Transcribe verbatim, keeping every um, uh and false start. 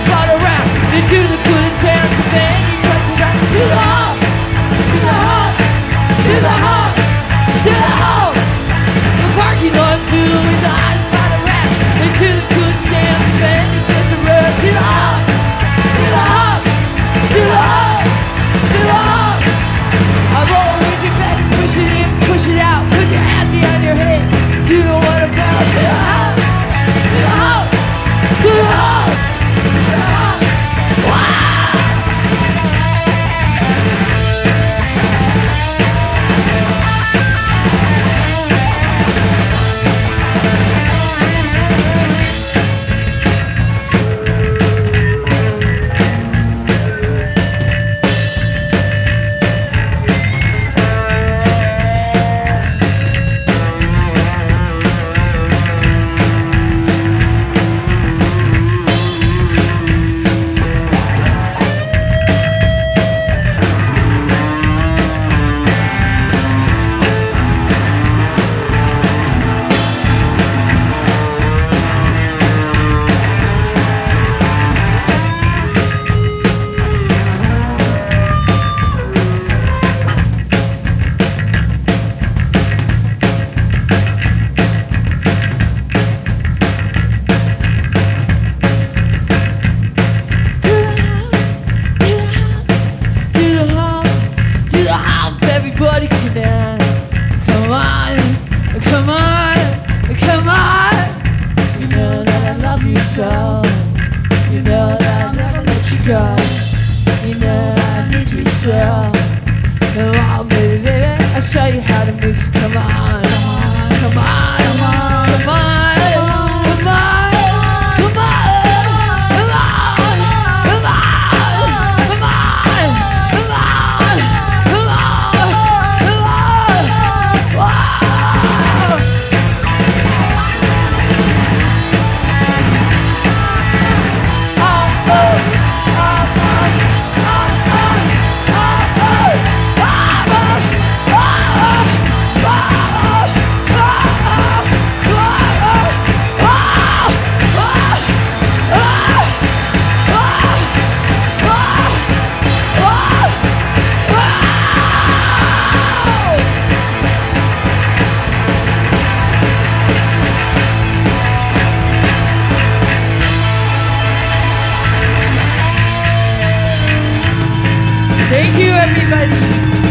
spot around into the good dance, and then he cuts it out to the heart, to the heart, to the heart, to the heart. The parking lot filled with eyes spot around into the good dance, and then he cuts it right to the heart, to the heart, to the heart, to the heart. I roll with your back, push it in, push it out, put your hands behind your head. You know what I'm about, to the heart, to the heart, to the heart, to the heart. Wow! Everybody come down. Come on, come on, come on. You know that I love you so. You know that I'll never let you go. You know that I need you so. Come on, baby, baby, I'll show you how to move. Come on, come on, come on, come on. Thank you, everybody.